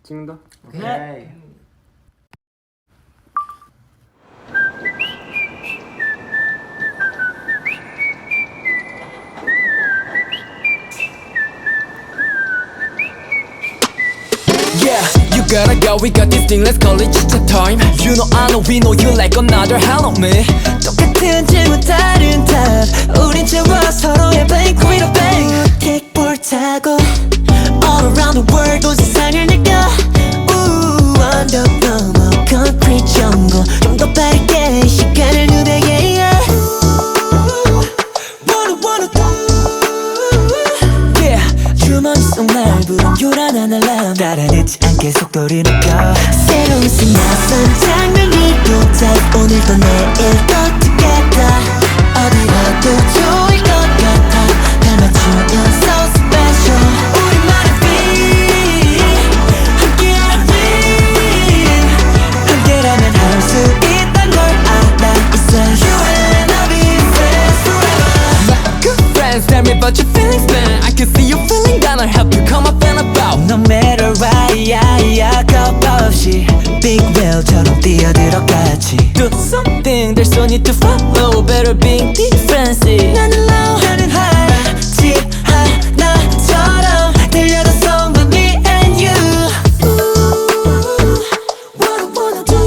찍는다? 오케이. Yeah, you gotta go, we got this thing, let's call it chit time. You know I know we know you like another hell of me. 똑같은 질문 다른 답 우린 채워 서로의 blink with a bang 킥볼 타고 all around the world 온 세상을 느껴 Ooh, 언덕 넘어 concrete jungle 좀 더 빠르게 시간을 누비게 yeah. Ooh, wanna go Yeah, 주머니 속 날 부른 요란한 알람 따라 늦지 않게 속도를 높여 새로운 낯선 장면이 도착 오늘도 내일도 together 어디 가도 좋을 것 같아 날 맞추면 so special 우리만의 beat 함께하는 beat 함께라면 할 수 있단 걸 알아 있어 You and I'll be friends forever my good friends, tell me about your feelings, man. I can see you feeling down, I'll help you come up and about. No matter what, yeah, 겁 없이 Big whale처럼 뛰어들어갔지 Do something, there's no need to follow. Better being different. 나는 low, 나는 high 집 하나처럼 들려도 song with me and you Ooh, what I wanna do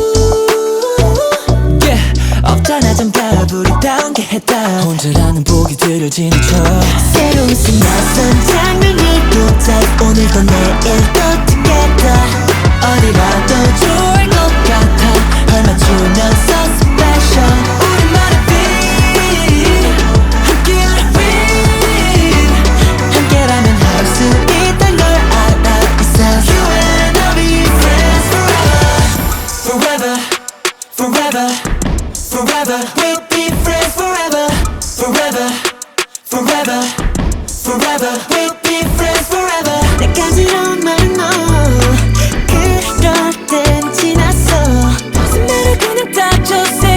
Yeah, 없잖아 정답 우리다운 게 했다 혼자라는 보기들을 지나쳐. 새로운 낯선 장면이 도착 오늘도 내일도 together 어디 봐도 좋을 것 같아 널 맞추면 so special 우리만의 beat 함께하는 beat 함께라면 할 수 있단 걸 알아 있어 You and I'll be friends forever Forever Forever We'll be friends forever Forever Forever Forever We'll be friends forever 때까지란 말은 너 그럴 땐 지났어 Doesn't matter 그냥 닥쳐